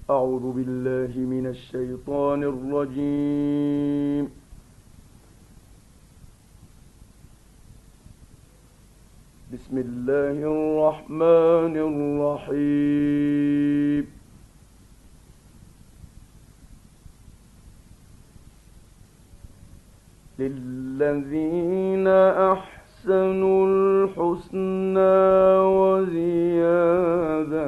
أعوذ بالله من الشيطان الرجيم. بسم الله الرحمن الرحيم. للذين أحسنوا الحسنى وزيادة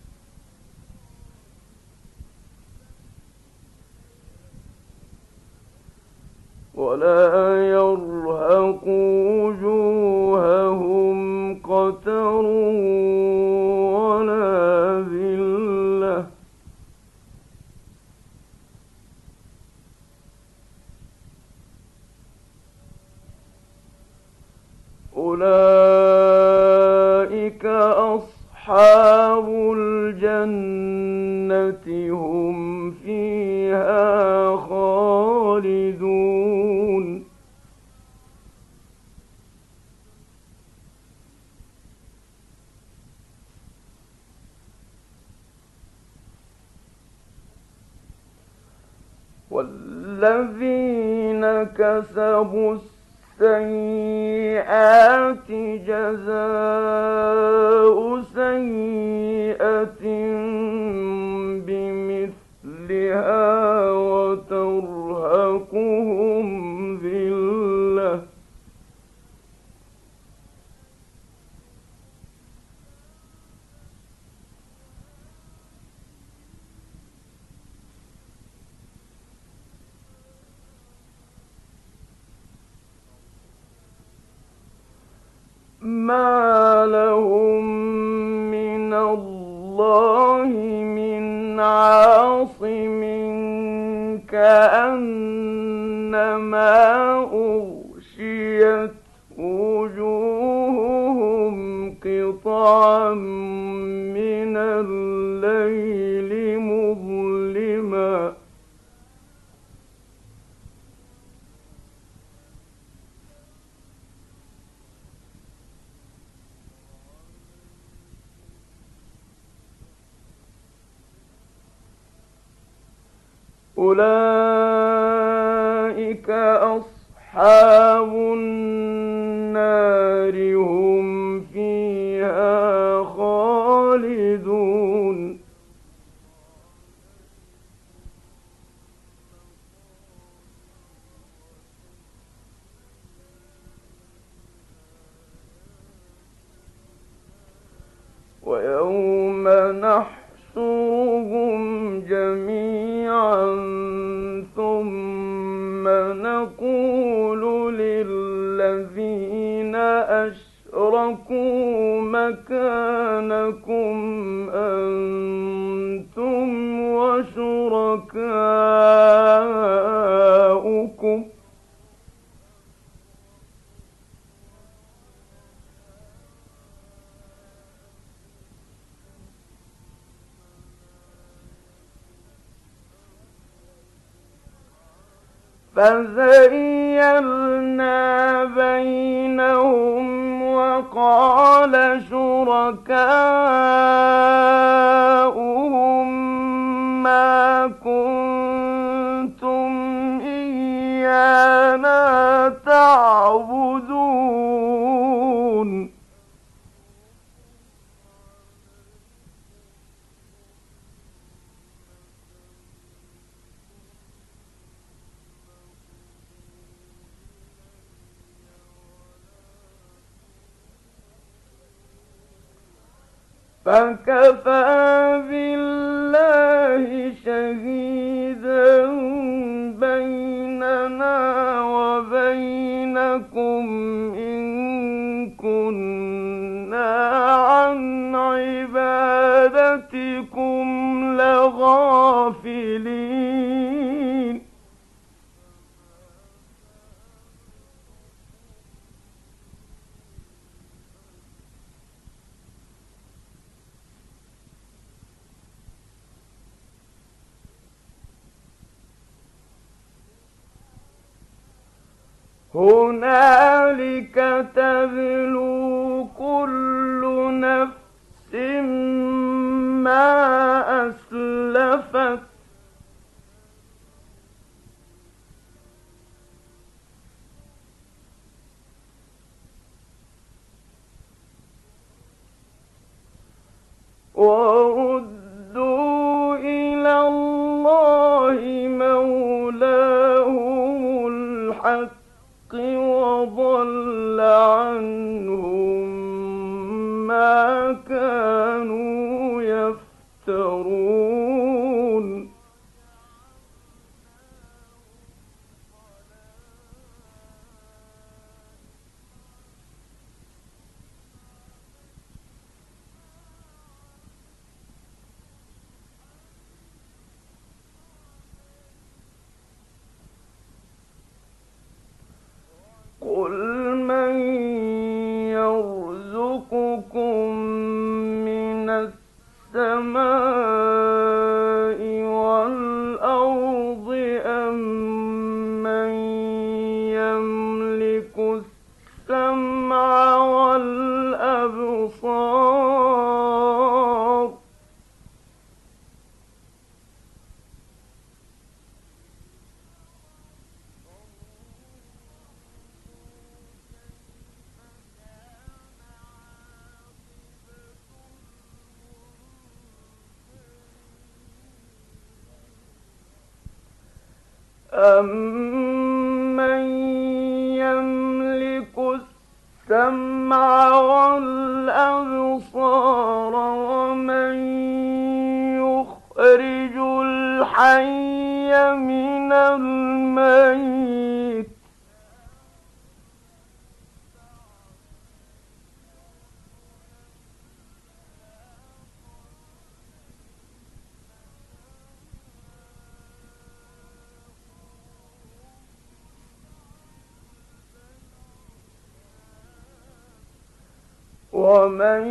ولا يرهق وجوههم قتر ولا ذلة أولئك أصحاب الجنة هم فيها خالدون. والذين كسبوا السيئات جزاء سيئة بمثلها وترهقهم ذلة ما لهم من الله من عاصم كأنما أغشيت وجوههم قطعا من الليل مظلما أولئك أصحاب النار هم فيها خالدون. ويوم نحشرهم جميعا ثم نقول للذين أشركوا مكانكم أنتم وشركاؤكم فزيّلنا بينهم وقال شركاؤهم ما كنتم إيانا تعبدون فكفى بالله شهيدا بيننا وبينكم إن كنا عن عبادتكم لغافلين. هنالك تبلو كل نفس ما أسلفت أزلفت وردوا إلى الله مولاهم الحق وضل عنهم ما كانوا يفترون قل من يرزقكم من السماء والأرض أم من يملك السمع والأبصار أَمَّن يَمْلِكُ السَّمْعَ وَالْأَبْصَارَ وَمَن يُخْرِجُ الْحَيَّ مِنَ الْمَيِّتِ ومن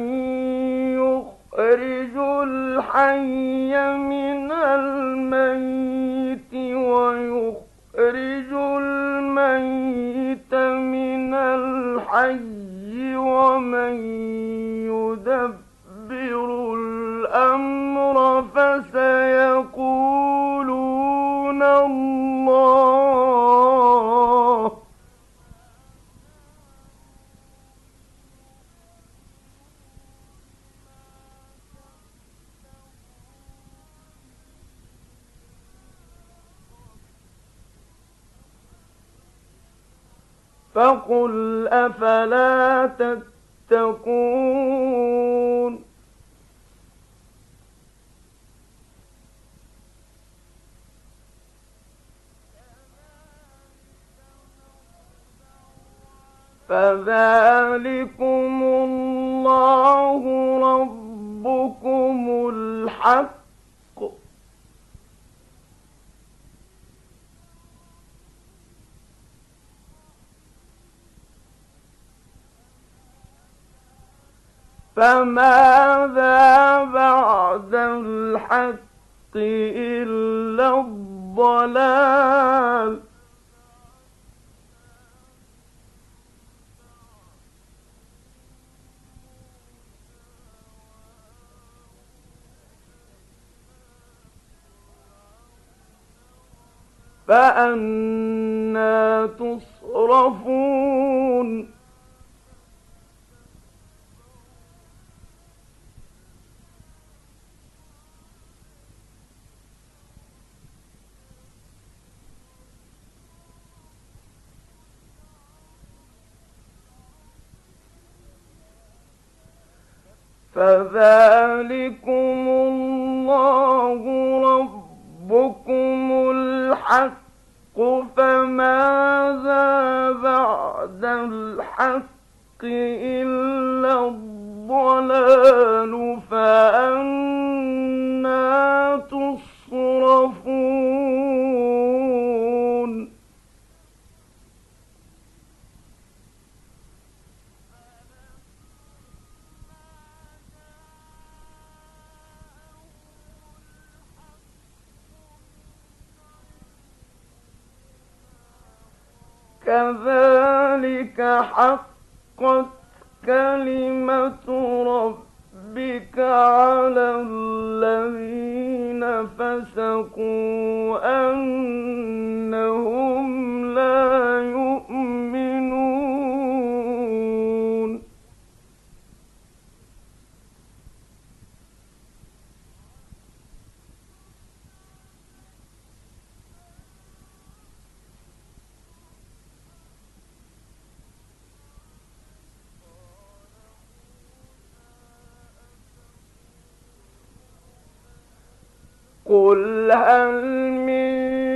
يخرج الحي من الميت ويخرج الميت من الحي ومن يدبر الأمر فسيقولون الله فقل أفلا تتقون فذلكم الله ربكم الحق فماذا بعد الحق إلا الضلال فأنى تصرفون فذلكم الله ربكم الحق فماذا بعد الحق إلا الضلال فأنى تصرفون كذلك حقت كلمة ربك ربك على الذين فسقوا أنهم لا يؤمنون قل هل من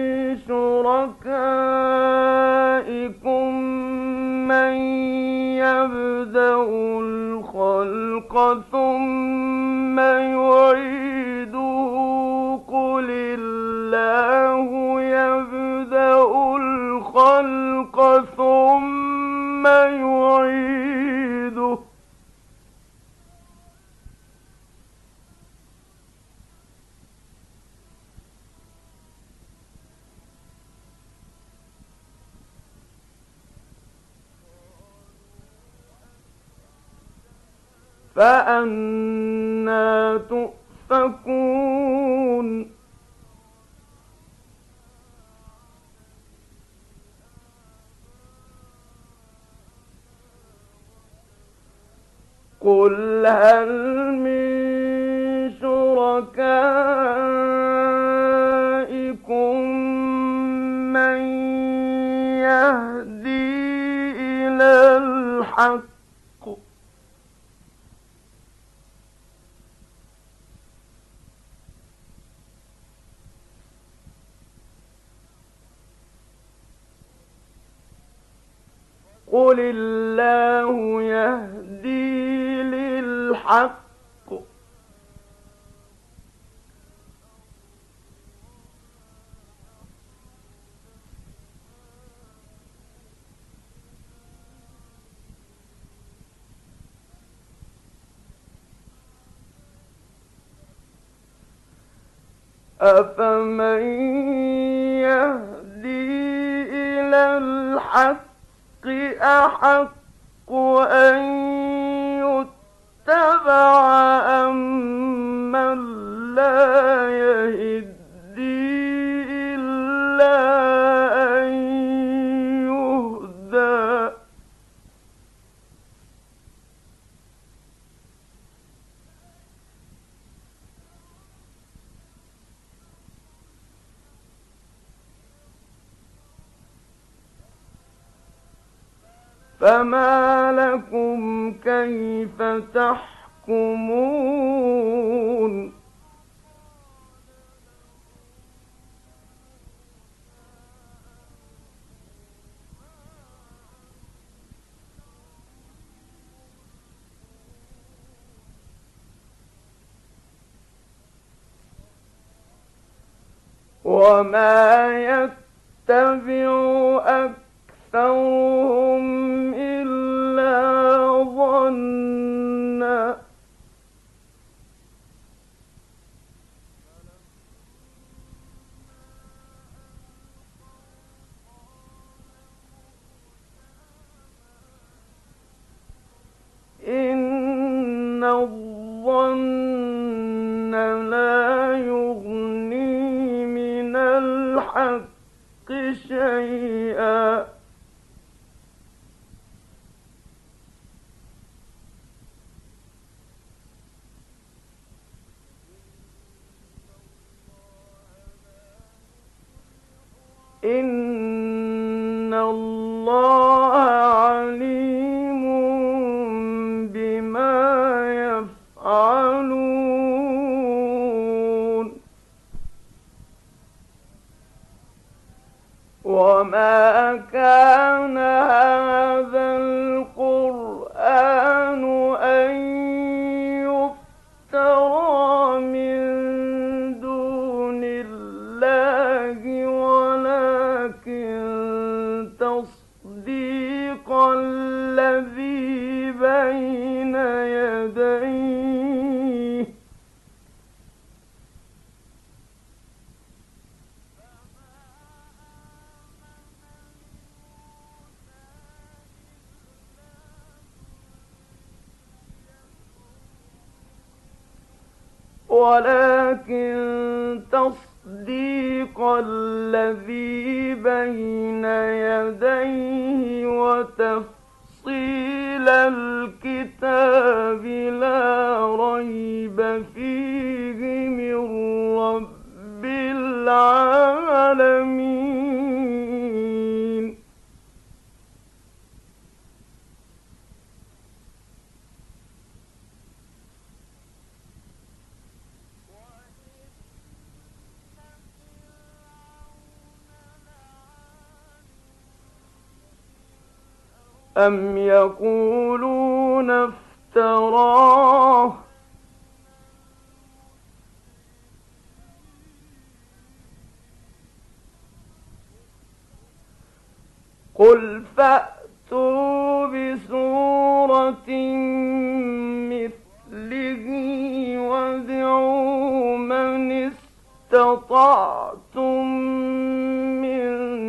شركائكم من يبدأ الخلق ثم يعيده قل الله يبدأ الخلق ثم يعيده فأنى تؤفكون قل هل من شركائكم من يهدي إلى الحق قل الله يهدي للحق أفمن يهدي إلى الحق أحق أن يتبع أمن لا يهدي إلا أن يهدى فما لكم كيف تحكمون وما يتبع أكثرهم إلا ظنا إن الظن لا يغني من الحق شيئا إن الله عليم بما يفعلون وما كان هذا القرآن أن يفترى من دون الله ولكن تصديق الذي بين يديه ولكن تصديق الذي بين يديه وتفصيل الكتاب لا ريب فيه من رب العالمين. أم يقولون افتراه قل فأتوا بسورة مثله وادعوا من استطعتم من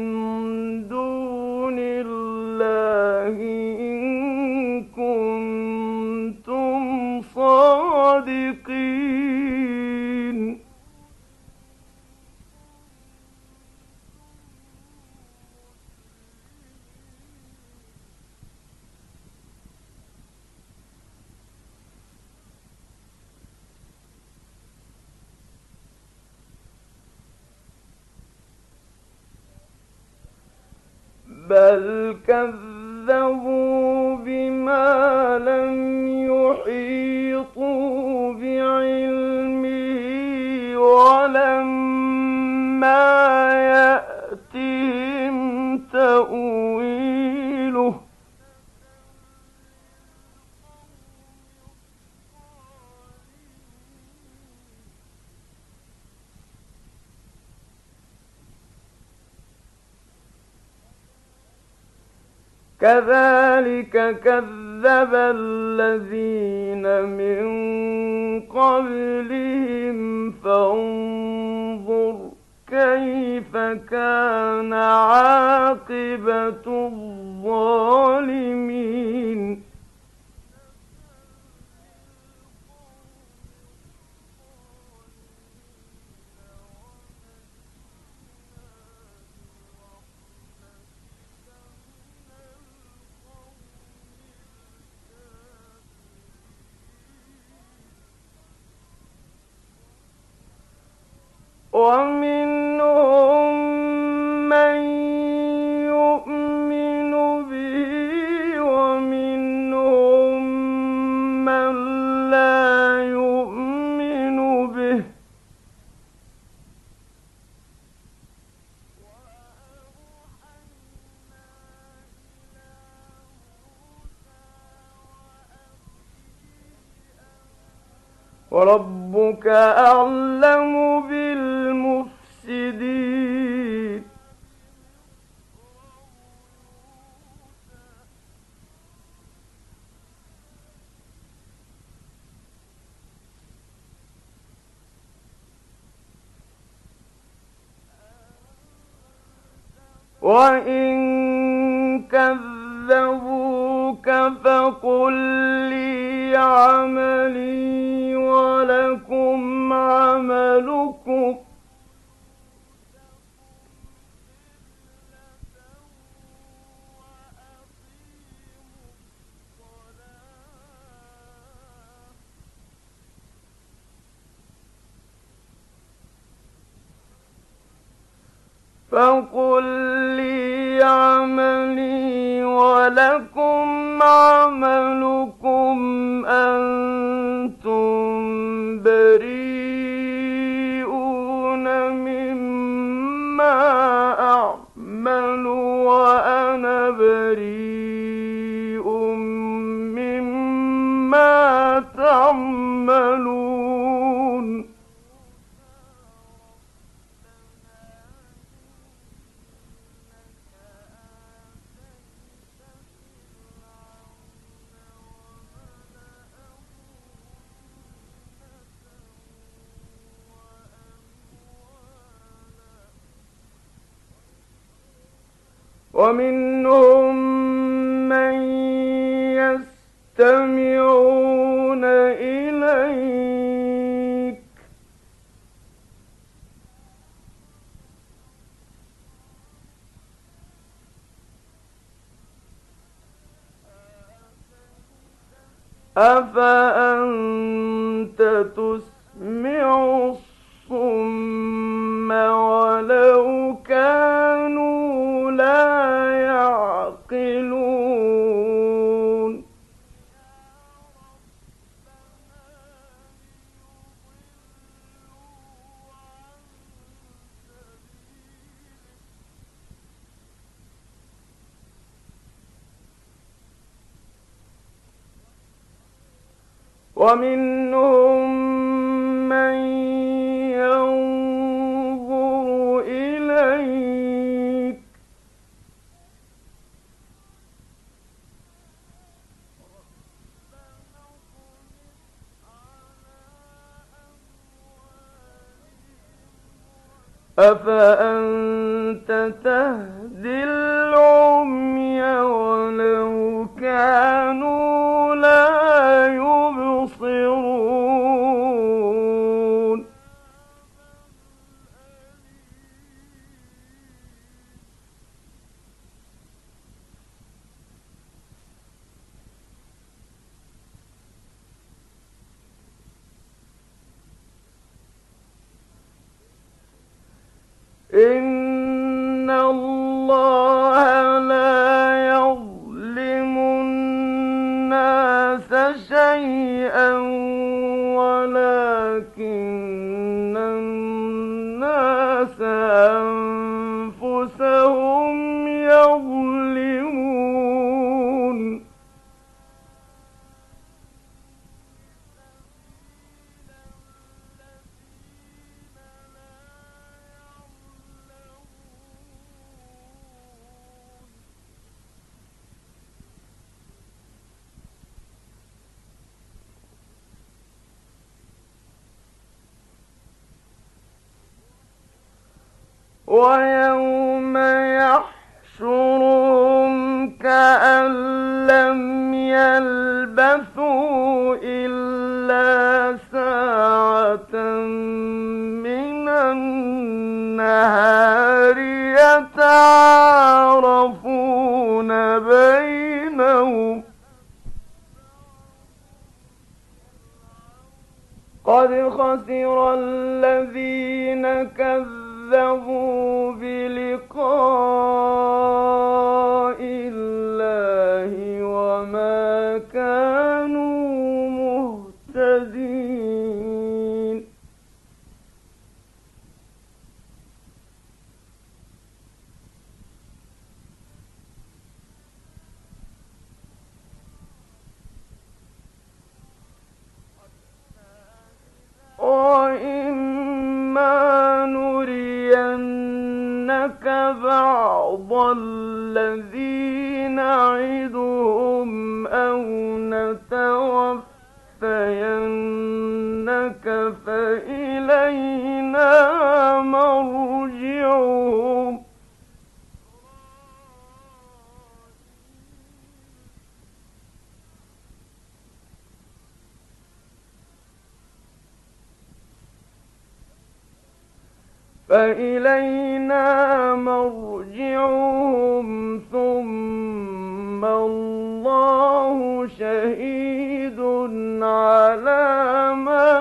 دون الله إن كنتم صادقين. بل كذبوا بما لم يحيطوا بعلمه ولما يأتهم تأويله كذلك كذب الذين من قبلهم فانظر كيف كان عاقبة الظالمين. ومنهم من يؤمن به ومنهم من لا يؤمن به وربك أعلم بالمفسدين. وإن كذبوك فقل لي عملي ولكم عملكم فقل لي عملي ولكم عملكم أنتم بريئون مما أعمل وأنا بريء مما تعملون. ومنهم من يستمعون إليك أفأنت تسمع الصم ولو كانوا لا يعقلون ومنهم من ينظر إليك أفأنت تهدي العمي ولو كانوا لا يبصرون إن الله لا يظلم الناس شيئا ولكن الناس أنفسهم يظلمون ويوم يحشرهم كأن لم يلبثوا إلا ساعة من النهار يتعارفون بينهم قد خسر الذين كذبوا بلقاء الله وما كانوا مهتدين وإما نرينك بعض الذي نعدهم أو نتوفينك فإلينا مرجعهم ثم الله شهيد على ما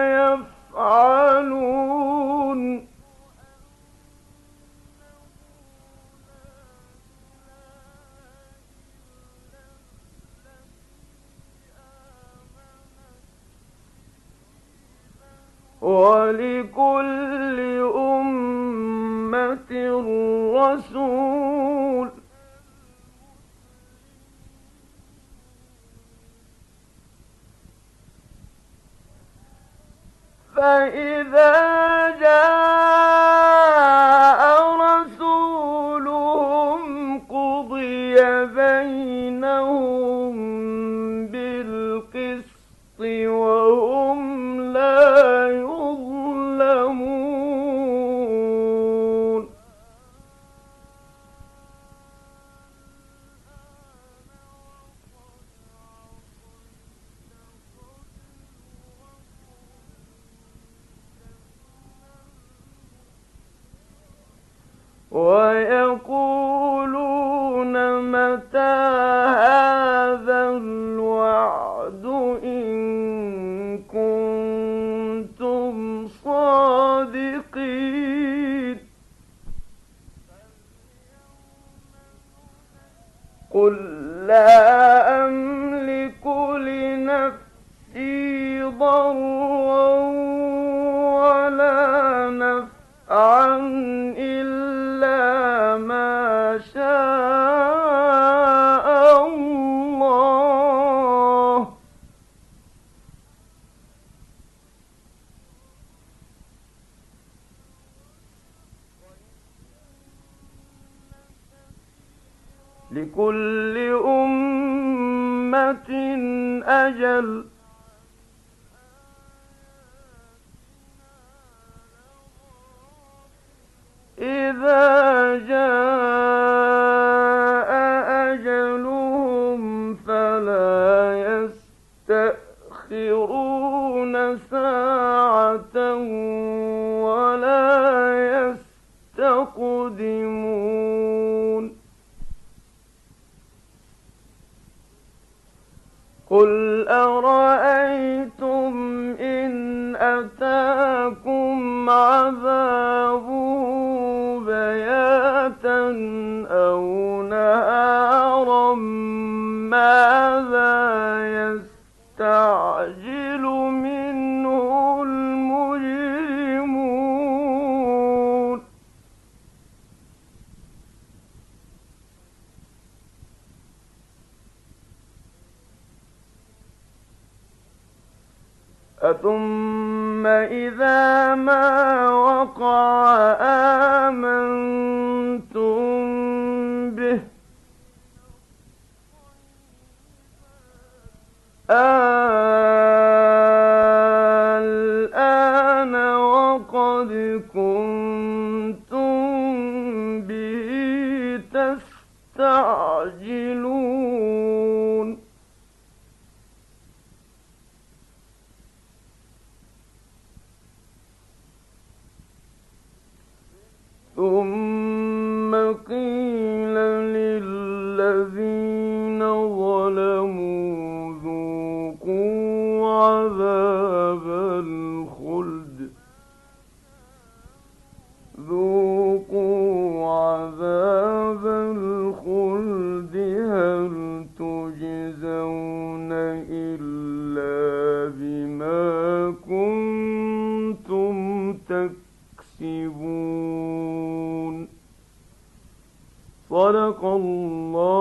يفعلون ولكل أمة رسول فإذا جاء رسولهم قضي بينهم بالقسط وهم لا يظلمون ويقولون متى هذا الوعد لا أملك لنفسي ضرا ولا نفعا إلا ما شاء الله. لكل أمة أجل إذا جاء أجلهم فلا يستأخرون ساعة ولا يستقدمون. قل أرأيتم إن أتاكم عذابه بياتا أو نهارا ماذا يستعجل منه المجرمون. أثم إذا ما وقع آمنتم به الآن وقد كنتم به تستعجلون. ثم قيل للذين ظلموا ذوقوا عذاب الخلد هل تجزون إلا بما كنتم تكسبون. صدق الله